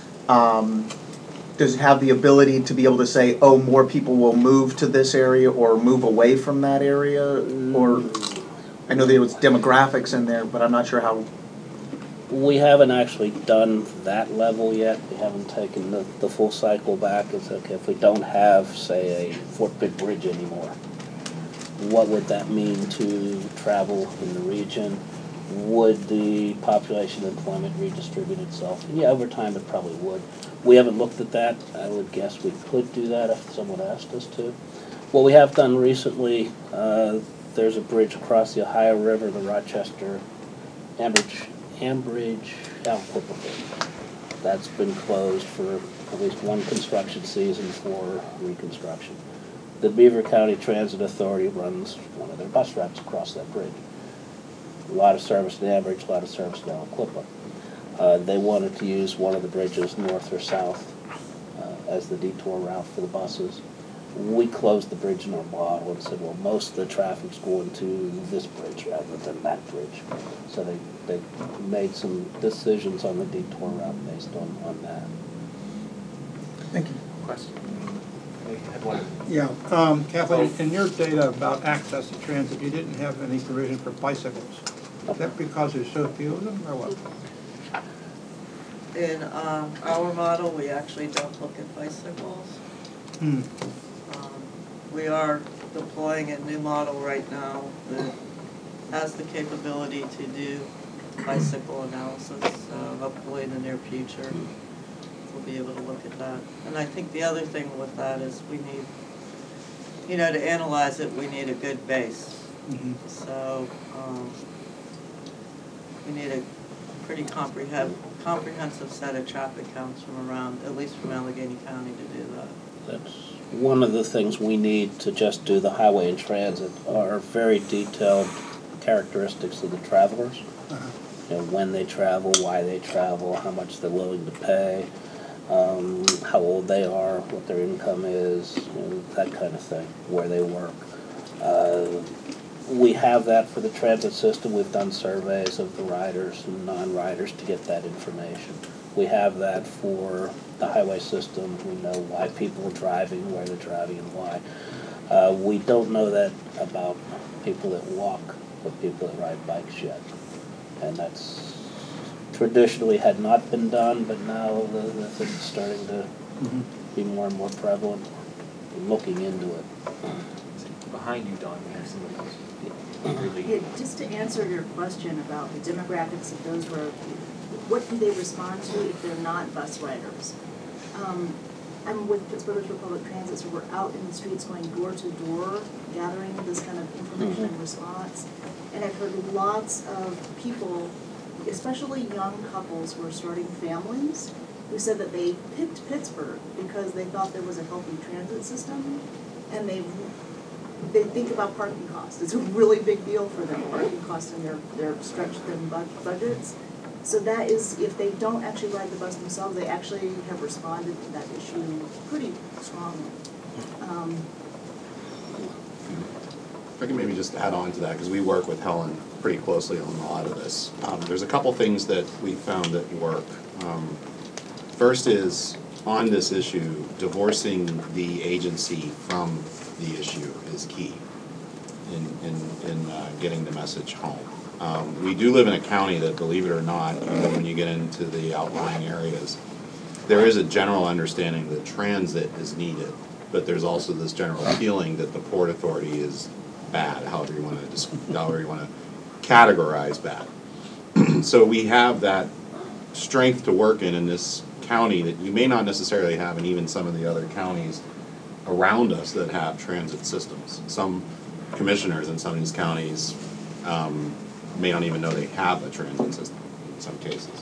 S7: does it have the ability to be able to say, oh, more people will move to this area or move away from that area? Or I know there was demographics in there, but I'm not sure how.
S2: We haven't actually done that level yet. We haven't taken the full cycle back. It's okay, if we don't have, say, a Fort Pitt Bridge anymore, what would that mean to travel in the region? Would the population employment redistribute itself? And yeah, over time it probably would. We haven't looked at that. I would guess we could do that if someone asked us to. What we have done recently, there's a bridge across the Ohio River, the Rochester Ambridge Alquippa Bridge. That's been closed for at least one construction season for reconstruction. The Beaver County Transit Authority runs one of their bus routes across that bridge. A lot of service to Ambridge, a lot of service to Alquippa. They wanted to use one of the bridges north or south as the detour route for the buses. We closed the bridge in our model and said, well, most of the traffic's going to this bridge rather than that bridge. So they made some decisions on the detour route based on that.
S7: Thank you.
S1: Question? I had one.
S8: Yeah, Kathleen, in your data about access to transit, you didn't have any provision for bicycles. Is that because there's so few of them, or what?
S3: In our model, we actually don't look at bicycles. We are deploying a new model right now that has the capability to do bicycle analysis. So hopefully in the near future, we'll be able to look at that. And I think the other thing with that is we need, to analyze it, we need a good base. So we need a pretty comprehensive set of traffic counts from around, at least from Allegheny County to do that.
S2: That's one of the things we need to just do the highway and transit are very detailed characteristics of the travelers. When they travel, why they travel, how much they're willing to pay, how old they are, what their income is, that kind of thing, where they work. We have that for the transit system. We've done surveys of the riders and non-riders to get that information. We have that for the highway system. We know why people are driving, where they're driving, and why. We don't know that about people that walk, but people that ride bikes yet. And that's traditionally had not been done, but now the thing is starting to be more and more prevalent. We're looking into it.
S1: Behind you, Don, we have somebody else.
S9: Yeah, just to answer your question about the demographics of those roads, what do they respond to if they're not bus riders? I'm with Pittsburgh Public Transit, so we're out in the streets going door to door, gathering this kind of information and response. And I've heard lots of people, especially young couples who are starting families, who said that they picked Pittsburgh because they thought there was a healthy transit system, and they think about parking costs. It's a really big deal for them, parking costs in their stretched thin budgets. So that is, if they don't actually ride the bus themselves, they actually have responded to that issue pretty strongly.
S4: If I can maybe just add on to that, because we work with Helen pretty closely on a lot of this. There's a couple things that we found that work. First is, on this issue, divorcing the agency from the issue is key in getting the message home. We do live in a county that, believe it or not, even when you get into the outlying areas, there is a general understanding that transit is needed, but there's also this general feeling that the Port Authority is bad, however you want to categorize bad. So we have that strength to work in this county that you may not necessarily have in even some of the other counties around us that have transit systems. Some commissioners in some of these counties may not even know they have a transit system in some cases.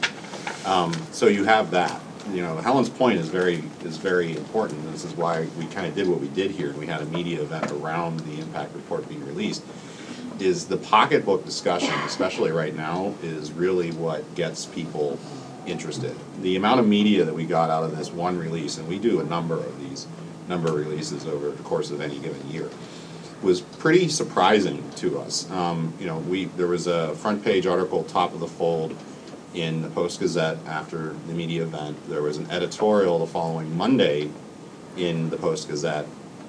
S4: So you have that. You know, Helen's point is very important. This is why we kind of did what we did here. We had a media event around the impact report being released. Is the pocketbook discussion, especially right now, is really what gets people interested. The amount of media that we got out of this one release, and we do a number of releases over the course of any given year, was pretty surprising to us. You know, there was a front page article, top of the fold, in the Post-Gazette after the media event. There was an editorial the following Monday in the Post-Gazette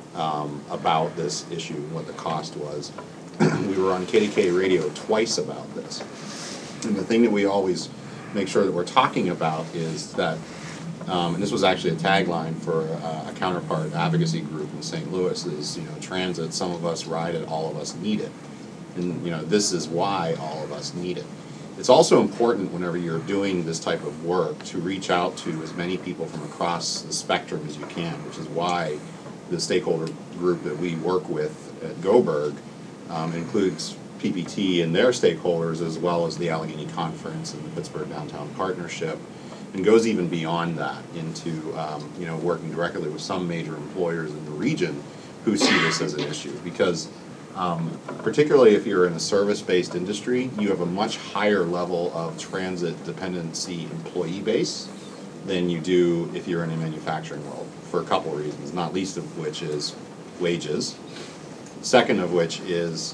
S4: about this issue and what the cost was. We were on KDK radio twice about this. And the thing that we always make sure that we're talking about is that, and this was actually a tagline for a counterpart advocacy group in St. Louis, is, you know, transit, some of us ride it, all of us need it. And, you know, this is why all of us need it. It's also important whenever you're doing this type of work to reach out to as many people from across the spectrum as you can, which is why the stakeholder group that we work with at Goberg includes PPT and their stakeholders, as well as the Allegheny Conference and the Pittsburgh Downtown Partnership, and goes even beyond that into you know, working directly with some major employers in the region who see this as an issue. Because particularly if you're in a service-based industry, you have a much higher level of transit dependency employee base than you do if you're in a manufacturing world, for a couple of reasons, not least of which is wages. Second of which is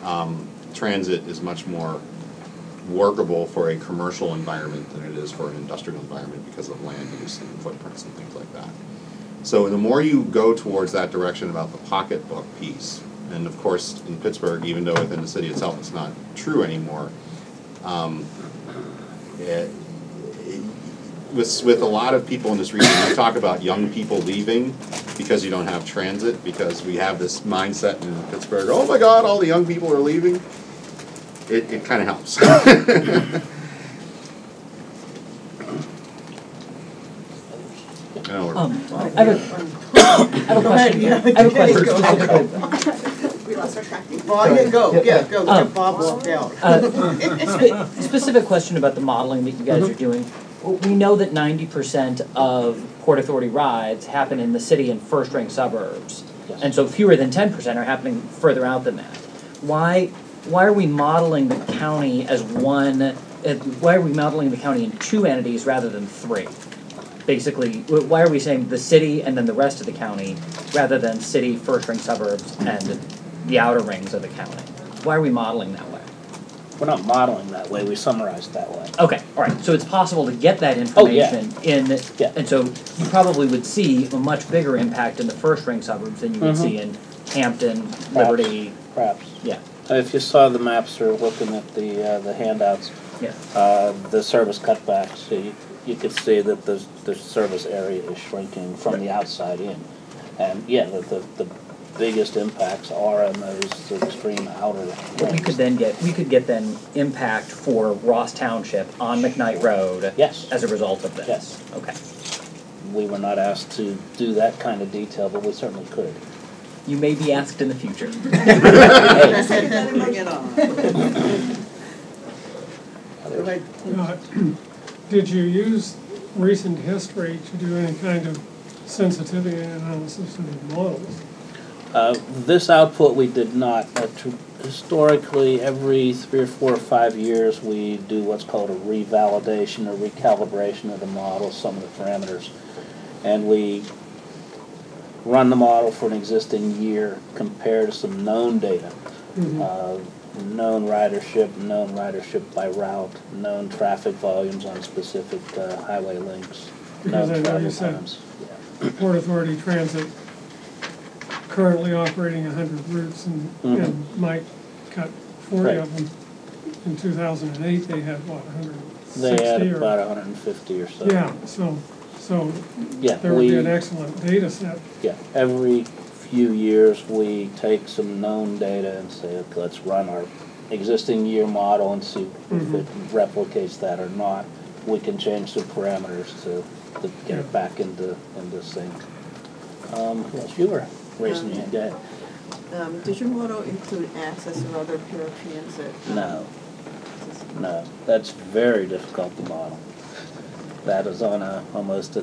S4: transit is much more workable for a commercial environment than it is for an industrial environment because of land use and footprints and things like that. So the more you go towards that direction about the pocketbook piece, and of course in Pittsburgh, even though within the city itself it's not true anymore, with a lot of people in this region, we talk about young people leaving because you don't have transit, because we have this mindset in Pittsburgh, oh my God, all the young people are leaving. It kind of helps.
S10: I have a question.
S9: We lost our track.
S3: Well, go, get Bob walked out.
S10: Specific question about the modeling that you guys are doing. We know that 90% of Port Authority rides happen in the city and first-rank suburbs, and so fewer than 10% are happening further out than that. Why are we modeling the county as one? Why are we modeling the county in two entities rather than three? Basically, why are we saying the city and then the rest of the county rather than city, first-rank suburbs, and the outer rings of the county? Why are we modeling that way?
S2: We're not modeling that way, we summarize that way.
S10: Okay, all right. So it's possible to get that information and so you probably would see a much bigger impact in the first-rank suburbs than you would see in Hampton, Liberty.
S2: Perhaps.
S10: Yeah.
S2: If you saw the maps or looking at the handouts, the service cutbacks, you could see that the service area is shrinking from the outside in. And the biggest impacts are in those extreme outer
S10: But we could get impact for Ross Township on McKnight Road.
S2: Yes.
S10: As a result of this.
S2: Yes.
S10: Okay.
S2: We were not asked to do that kind of detail, but we certainly could.
S10: You may be asked in the future.
S11: Did you use recent history to do any kind of sensitivity analysis of the models?
S2: This output we did not. Historically, every 3 or 4 or 5 years, we do what's called a revalidation or recalibration of the model, some of the parameters, and we run the model for an existing year, compare to some known data. Known ridership by route, known traffic volumes on specific highway links,
S11: Because
S2: known
S11: I know
S2: travel
S11: you said
S2: times.
S11: Port Authority Transit currently operating 100 routes and might cut 40
S2: Right.
S11: of them. In 2008, they had what, 160
S2: They had
S11: or?
S2: about 150 or so.
S11: Yeah, so
S2: Yeah,
S11: there would be an
S2: we,
S11: excellent data set.
S2: yeah, every few years, we take some known data and say, okay, let's run our existing year model and see if it replicates that or not. We can change the parameters to get it back into sync. Yes, you were raising your hand.
S12: Does your model include access of other paratransit?
S2: No, that's very difficult to model. That is on almost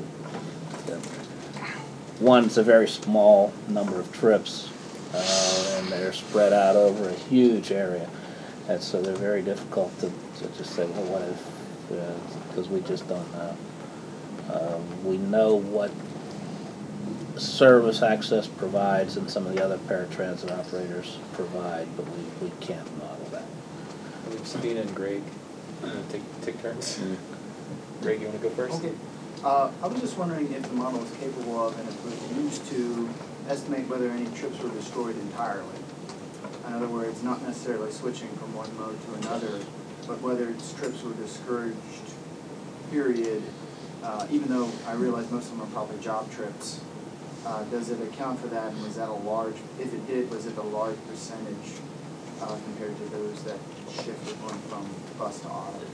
S2: it's a very small number of trips, and they're spread out over a huge area. And so they're very difficult to just say, well, what if, because we just don't know. We know what service access provides and some of the other paratransit operators provide, but we can't model that.
S1: Sabina and Greg, you want to take turns? Greg, you want to go first?
S13: Okay. I was just wondering if the model is capable of and if it was used to estimate whether any trips were destroyed entirely. In other words, not necessarily switching from one mode to another, but whether its trips were discouraged, period, even though I realize most of them are probably job trips. Does it account for that, and was that a large, if it did, was it a large percentage compared to those that shifted one from bus to auto?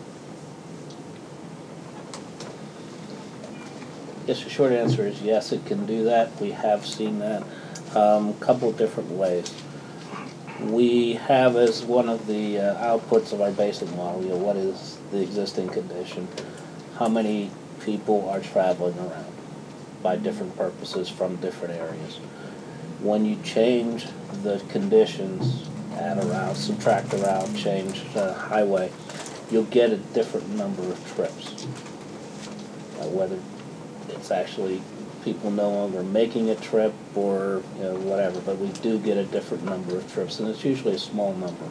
S2: Yes, the short answer is yes, it can do that. We have seen that a couple of different ways. We have as one of the outputs of our basic model, what is the existing condition, how many people are traveling around by different purposes from different areas. When you change the conditions, add a route, subtract a route, change the highway, you'll get a different number of trips. Whether it's actually people no longer making a trip or whatever, but we do get a different number of trips, and it's usually a small number.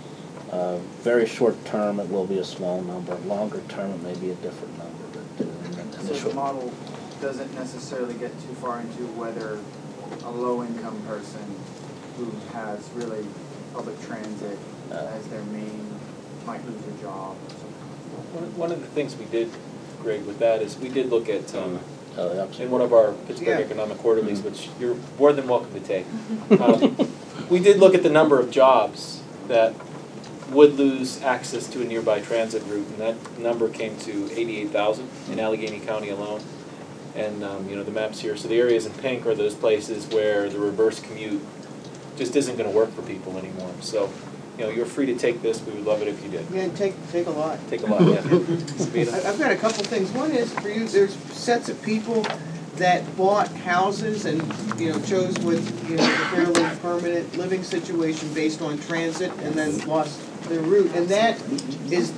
S2: Very short term, it will be a small number. Longer term, it may be a different number.
S13: So the model doesn't necessarily get too far into whether a low-income person who has really public transit as their main might lose their job or something.
S1: One of the things we did, Greg, with that is we did look at, in one of our Pittsburgh Economic Quarterlies, which you're more than welcome to take, we did look at the number of jobs that would lose access to a nearby transit route, and that number came to 88,000 in Allegheny County alone. And the maps here, so the areas in pink are those places where the reverse commute just isn't going to work for people anymore. So, you're free to take this. We would love it if you did.
S5: Yeah, and take a lot.
S1: Take a lot, yeah. Sabina?
S5: I've got a couple things. One is for you, there's sets of people that bought houses and, chose with, a fairly permanent living situation based on transit and then lost their route. And that is,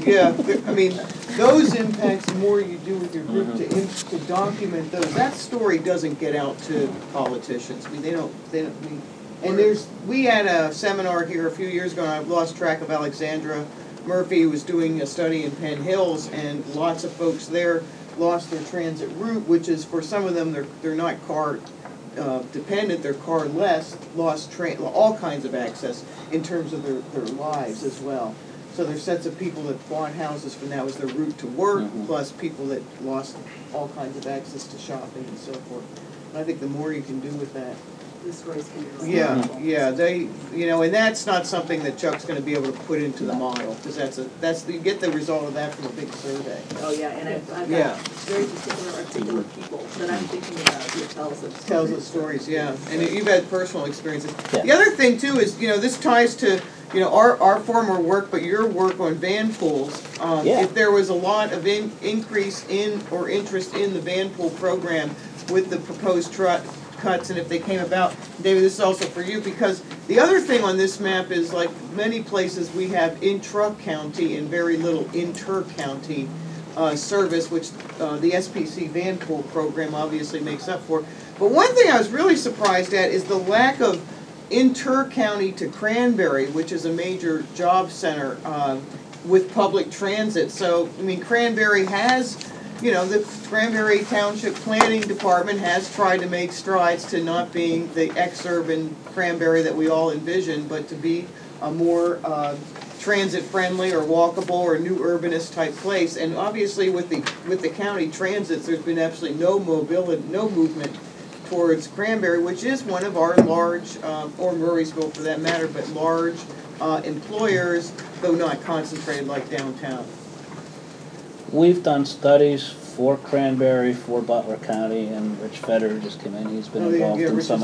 S5: those impacts, the more you do with your group to document those, that story doesn't get out to politicians. I mean, we had a seminar here a few years ago, and I've lost track of Alexandra Murphy, who was doing a study in Penn Hills, and lots of folks there lost their transit route, which is, for some of them, they're not car dependent, they're car less, lost all kinds of access in terms of their lives as well. So there's sets of people that bought houses for that was their route to work, plus people that lost all kinds of access to shopping and so forth. And I think the more you can do with that,
S12: The stories can be
S5: and that's not something that Chuck's going to be able to put into the model, because you get the result of that from a big survey.
S12: Oh, yeah, and I've got very particular, articulate people that I'm thinking about who tells us.
S5: Tells us stories, yeah, and you've had personal experiences.
S2: Yeah.
S5: The other thing too is, this ties to, our former work, but your work on van pools. If there was a lot of increase in or interest in the van pool program with the proposed cuts, and if they came about, David, this is also for you, because the other thing on this map is, like many places, we have intra-county and very little inter-county service, which the SPC van pool program obviously makes up for. But one thing I was really surprised at is the lack of inter-county to Cranberry, which is a major job center, with public transit. So, I mean, Cranberry has, you know, the Cranberry Township Planning Department has tried to make strides to not being the ex-urban Cranberry that we all envision, but to be a more transit-friendly or walkable or new urbanist type place. And obviously with the county transits, there's been absolutely no mobility, no movement towards Cranberry, which is one of our large, or Murraysville for that matter, but large employers, though not concentrated like downtown.
S2: We've done studies for Cranberry, for Butler County, and Rich Feder just came in, he's been involved in some of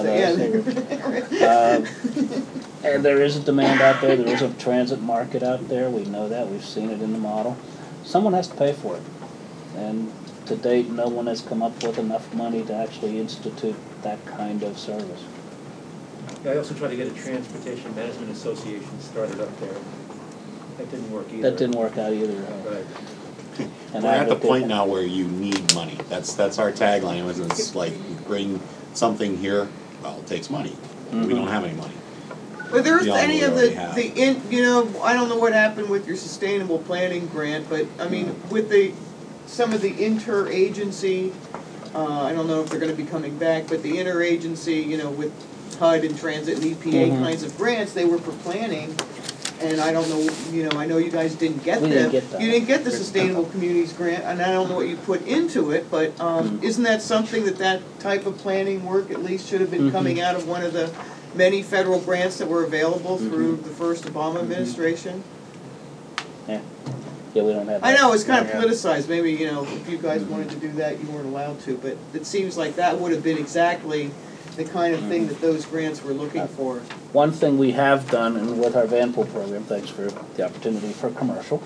S2: those. And there is a demand out there is a transit market out there, we know that, we've seen it in the model. Someone has to pay for it. And to date, no one has come up with enough money to actually institute that kind of service.
S14: Yeah, I also tried to get a Transportation Management Association started up there. That didn't work either.
S2: That didn't work out either.
S14: Right.
S2: And
S4: we're at the point now where you need money. That's our tagline. It's like bring something here. Well, it takes money. We don't have any money.
S5: But there's
S4: Beyond
S5: any
S4: what
S5: of
S4: we
S5: the
S4: already
S5: you know, I don't know what happened with your sustainable planning grant, but I mean, with some of the interagency, I don't know if they're going to be coming back, but the interagency, you know, with HUD and transit and EPA kinds of grants, they were for planning. And I don't know, you know, I know you guys didn't get them.
S2: Didn't get that.
S5: You didn't get the Sustainable Communities Grant, and I don't know what you put into it, but isn't that something that type of planning work at least should have been coming out of one of the many federal grants that were available through the first Obama administration?
S2: Yeah, we don't have that.
S5: I know, it's kind of politicized, maybe, you know, if you guys wanted to do that, you weren't allowed to, but it seems like that would have been exactly the kind of thing that those grants were looking for.
S2: One thing we have done, and with our van pool program, thanks for the opportunity for commercial.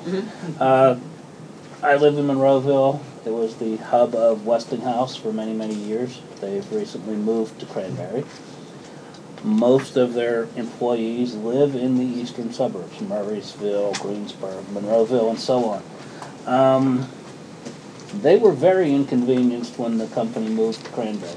S2: I live in Monroeville. It was the hub of Westinghouse for many, many years. They've recently moved to Cranberry. Most of their employees live in the eastern suburbs, Murraysville, Greensburg, Monroeville, and so on. They were very inconvenienced when the company moved to Cranberry,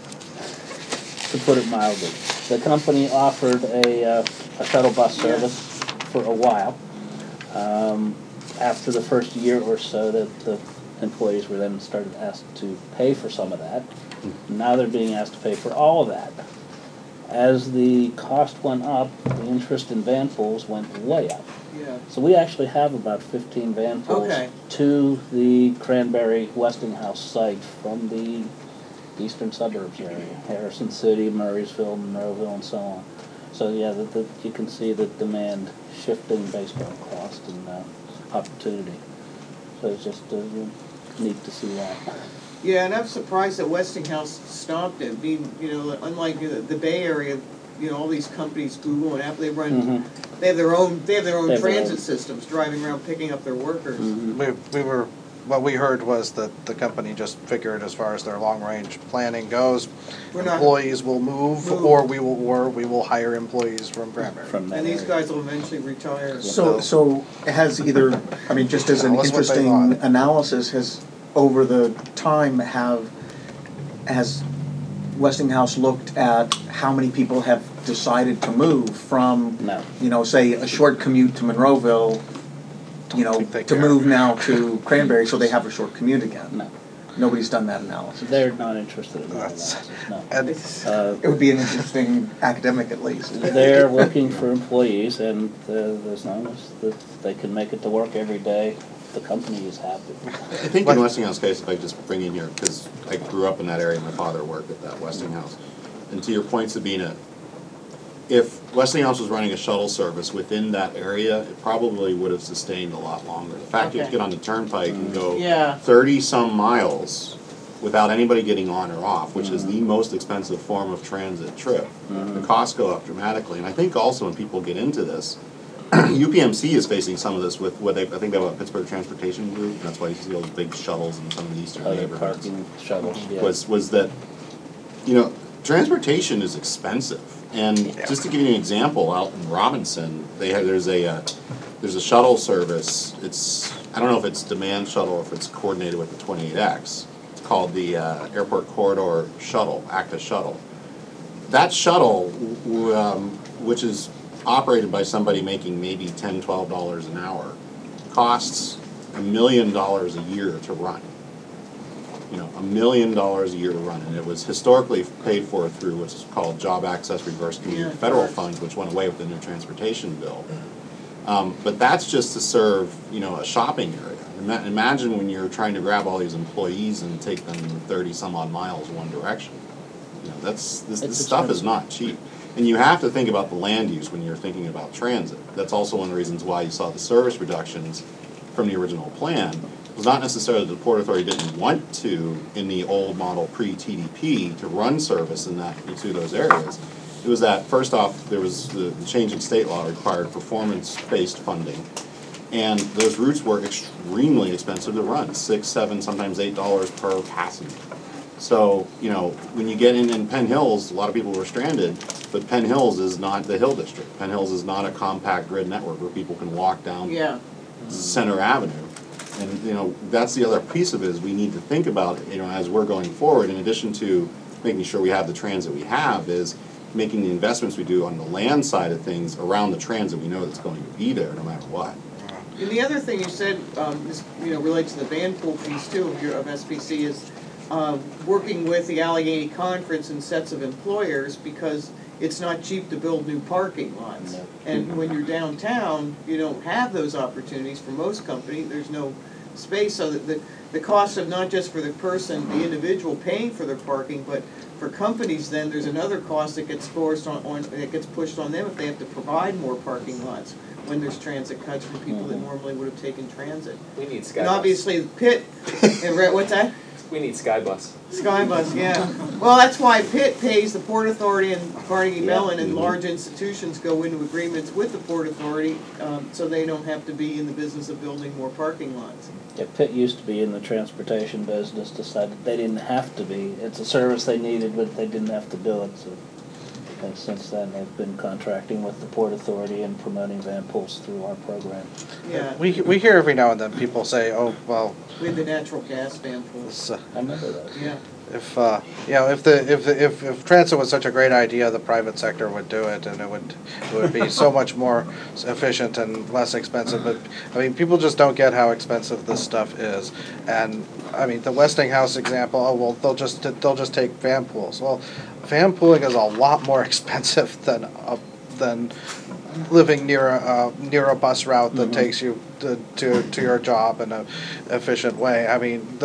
S2: to put it mildly. The company offered a shuttle bus service for a while. After the first year or so, the employees were then started asked to pay for some of that. Now they're being asked to pay for all of that. As the cost went up, the interest in van pools went way up.
S5: Yeah.
S2: So we actually have about 15 van pools to the Cranberry Westinghouse site from the eastern suburbs area, Harrison City, Murraysville, Monroeville, and so on. So yeah, you can see the demand shifting based on cost and opportunity. So it's just neat to see that.
S5: Yeah, and I'm surprised that Westinghouse stopped it. Being, you know, unlike the Bay Area, you know, all these companies, Google and Apple, they run, they have their own transit systems, driving around picking up their workers.
S6: What we heard was that the company just figured, as far as their long-range planning goes, employees will move, or we will hire employees from Cranberry.
S5: And these guys will eventually retire.
S7: So has either, I mean, just as an interesting analysis, has over the time has Westinghouse looked at how many people have decided to move from, you know, say a short commute to Monroeville, you know, to move now to Cranberry, so they have a short commute again?
S2: No.
S7: Nobody's done that analysis.
S2: They're not interested in that analysis, no.
S7: It would be an interesting academic, at least.
S2: They're looking for employees, and as long as they can make it to work every day, the company is happy.
S4: I think in Westinghouse case, if I just bring in here, because I grew up in that area, my father worked at that Westinghouse. And to your point, Sabina, if Westinghouse was running a shuttle service within that area, it probably would have sustained a lot longer. The fact you have to get on the turnpike and go 30-some miles without anybody getting on or off, which is the most expensive form of transit trip, the costs go up dramatically. And I think also when people get into this, UPMC is facing some of this with what I think they have a Pittsburgh Transportation Group, and that's why you see those big shuttles in some of the eastern neighborhoods.
S2: Parking shuttles,
S4: was that, you know, transportation is expensive. And just to give you an example, out in Robinson, there's a shuttle service. I don't know if it's demand shuttle or if it's coordinated with the 28X. called the Airport Corridor Shuttle, ACTA Shuttle. That shuttle, which is operated by somebody making maybe $10, $12 an hour, costs $1 million a year to run. You know, $1 million a year to run, and it was historically paid for through what's called Job Access Reverse Community Federal Funds, which went away with the new transportation bill. But that's just to serve, you know, a shopping area. Imagine when you're trying to grab all these employees and take them 30 some odd miles one direction. You know, this stuff is not cheap. And you have to think about the land use when you're thinking about transit. That's also one of the reasons why you saw the service reductions from the original plan. It was not necessarily that the Port Authority didn't want to, in the old model pre-TDP, to run service in that into those areas. It was that, first off, there was the change in state law required performance-based funding. And those routes were extremely expensive to run, $6, $7, sometimes $8 per passenger. So, you know, when you get in Penn Hills, a lot of people were stranded, but Penn Hills is not the Hill District. Penn Hills is not a compact grid network where people can walk down Center Avenue. And, you know, that's the other piece of it, is we need to think about, you know, as we're going forward, in addition to making sure we have the transit we have, is making the investments we do on the land side of things around the transit we know that's going to be there no matter what.
S5: And the other thing you said, this, you know, relates to the van pool piece too of SPC, is working with the Allegheny Conference and sets of employers, because it's not cheap to build new parking lots. And when you're downtown, you don't have those opportunities for most companies. There's no space, so that the cost of not just for the person, the individual paying for their parking, but for companies, then there's another cost that gets forced that gets pushed on them if they have to provide more parking lots when there's transit cuts for people that normally would have taken transit.
S1: We need Skybus.
S5: And obviously, Pitt, what's that?
S1: We need Skybus.
S5: Skybus, yeah. Well, that's why Pitt pays the Port Authority and Carnegie Mellon, and large institutions go into agreements with the Port Authority, so they don't have to be in the business of building more parking lots.
S2: Yeah, Pitt used to be in the transportation business, decided they didn't have to be. It's a service they needed, but they didn't have to do it. So, and since then, they've been contracting with the Port Authority and promoting van pools through our program.
S5: Yeah.
S6: We hear every now and then people say, oh, well.
S5: With the natural gas van pools.
S2: I remember that.
S5: Yeah.
S6: If you know, if transit was such a great idea, the private sector would do it, and it would be so much more efficient and less expensive. But I mean, people just don't get how expensive this stuff is. And I mean, the Westinghouse example. Oh well, they'll just take van pools. Well, van pooling is a lot more expensive than living near a bus route that takes you to your job in an efficient way. I mean,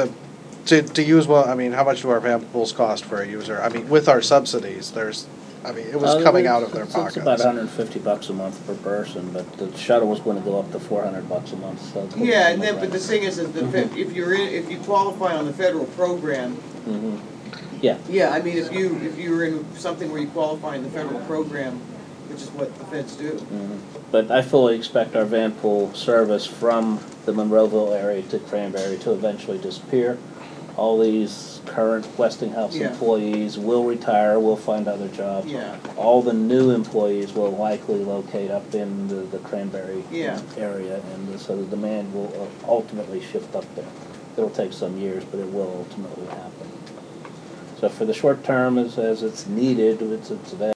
S6: to use one, I mean, how much do our van pools cost for a user? I mean, with our subsidies, it was coming out of their pockets.
S2: It's about $150 a month per person, but the shuttle was going to go up to $400 a month. So
S5: yeah, and then but the thing is that if you qualify on the federal program.
S2: Yeah.
S5: Yeah, I mean, if you're in something where you qualify in the federal program, which is what the feds do.
S2: But I fully expect our van pool service from the Monroeville area to Cranberry to eventually disappear. All these current Westinghouse employees will retire, will find other jobs.
S5: Yeah.
S2: All the new employees will likely locate up in the Cranberry area, and so the demand will ultimately shift up there. It'll take some years, but it will ultimately happen. So for the short term, as it's needed, it's available.